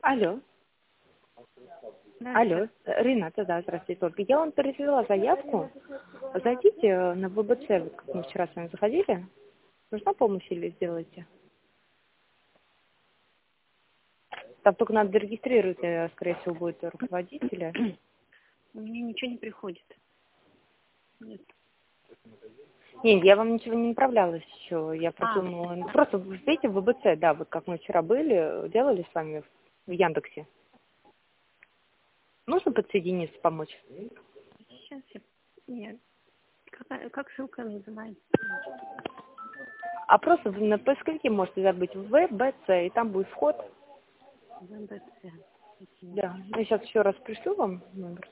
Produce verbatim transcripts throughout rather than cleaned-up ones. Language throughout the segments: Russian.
Алло, Да, сейчас. алло, Рената, да, здравствуйте, только я вам перевела заявку. Зайдите на ВБЦ, вот как мы вчера с вами заходили. Нужна помощь или сделаете? Там только надо зарегистрировать, э, скорее всего, будет руководителя. Мне ничего не приходит. Нет. Нет, я вам ничего не направляла еще. Я А, просунула. Ну, просто вы видите в ВБЦ, да, вот как мы вчера были, делали с вами в Яндексе. Нужно подсоединиться, помочь? сейчас я... Нет. Какая- как ссылка называется? А просто вы на поисковике можете забыть ВБЦ, и там будет вход. ВБЦ. Да, я сейчас еще раз пришлю вам номер.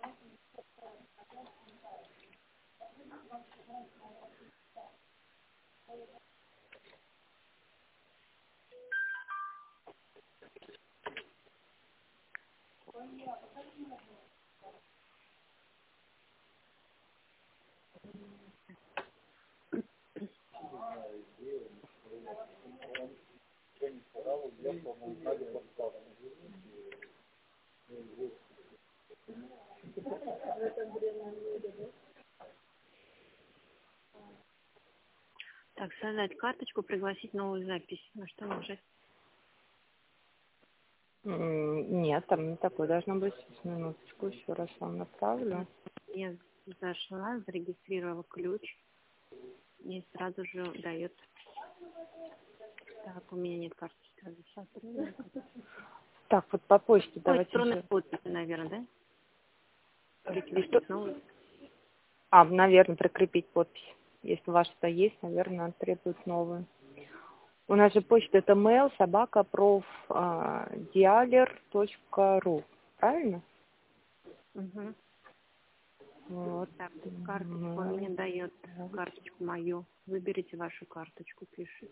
Так, создать карточку, пригласить новую запись. На что нажать? М, Нет, там не такое должно быть. Сейчас, минуточку, еще раз вам направлю. Я зашла, зарегистрировала ключ. И сразу же дает. Так, у меня нет карточки. Сейчас. Так, вот по почте Ой, давайте электронной еще. подписи, наверное, да? Что? Прикрепить новую. А, наверное, прикрепить подпись. Если ваша-то есть, наверное, надо требовать новую. У нас же почта это mail собака проф диалер точка ру. Правильно? Угу. Вот. Так, карточку он мне Mail. дает. Карточку мою. Выберите вашу карточку, пишет.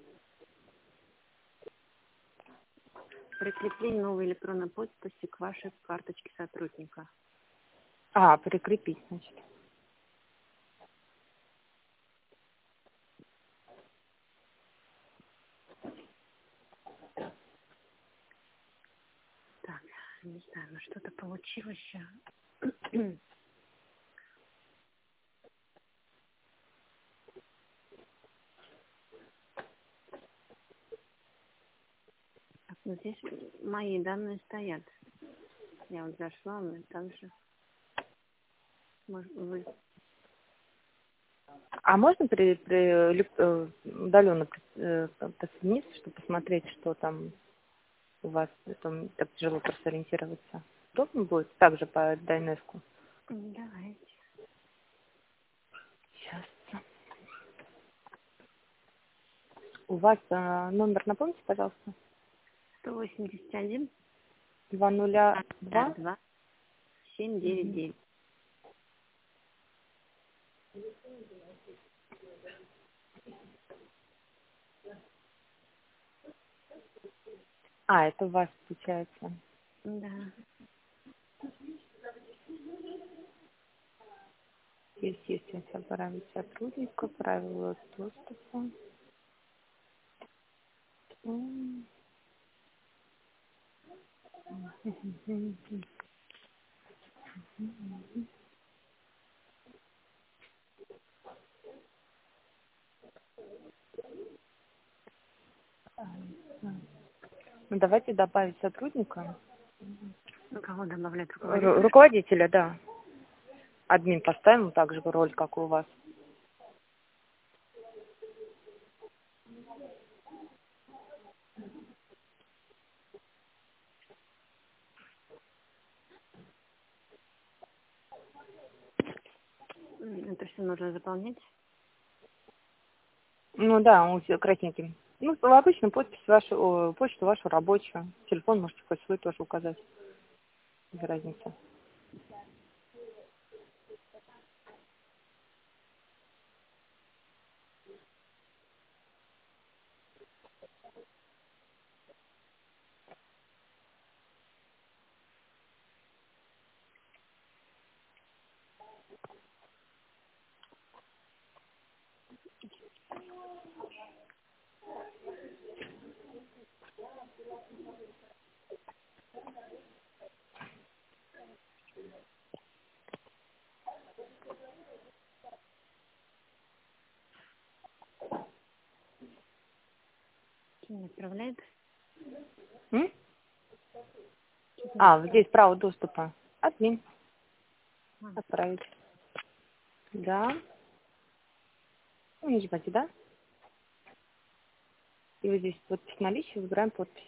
Прикрепление новой электронной подписи к вашей карточке сотрудника. А, прикрепить, значит. Так, не знаю, ну что-то получилось сейчас. Так, ну здесь мои данные стоят. Я вот зашла, но там же может, вы... А можно при, при, элек- э, удаленно э, подсоединиться, чтобы посмотреть, что там у вас, там так тяжело просто ориентироваться? Удобно будет? Также по Дайнеску. Давайте. Сейчас. У вас э, номер, напомните, пожалуйста. сто восемьдесят один Два нуля пятьдесят два. два семь девять Мгм. девять. А, это у вас получается. Да. Здесь есть правила сотрудника, правила доступа. М. Ну, давайте добавить сотрудника. Ну, кого добавлять? Ру- Руководителя? руководителя, да. Админ поставим, так же роль, как и у вас. М, Это все нужно заполнять. Ну да, он все красненьким. Ну, обычно подпись вашу, о, почту вашу рабочую. Телефон можете хоть свой тоже указать. Без разницы. отправляет? М? А, вот здесь право доступа. Админ. А. Отправить. Да. Ну, не ждите, да? И вот здесь подпись наличия, выбираем подпись.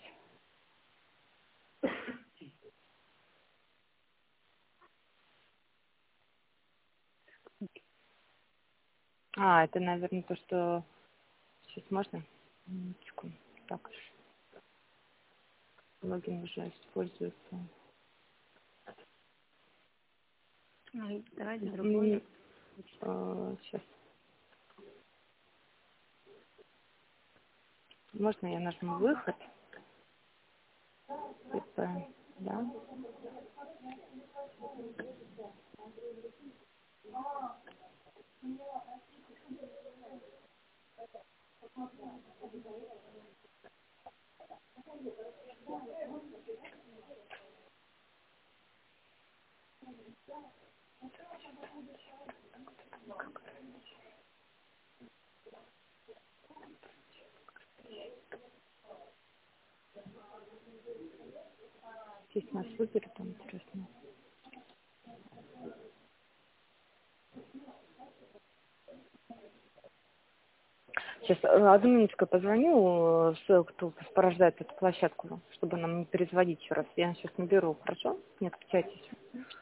А, это, наверное, то, что... Сейчас можно? Минуточку. Так уж. Логин уже используется. Ну, давайте другой. Сейчас. Можно я нажму выход? Это, да. Здесь нас выберет, там интересно. Сейчас, э, одну минутку позвоню, э, кто порождает эту площадку, чтобы нам не перезвонить еще раз. Я сейчас наберу, хорошо? Не отключайтесь.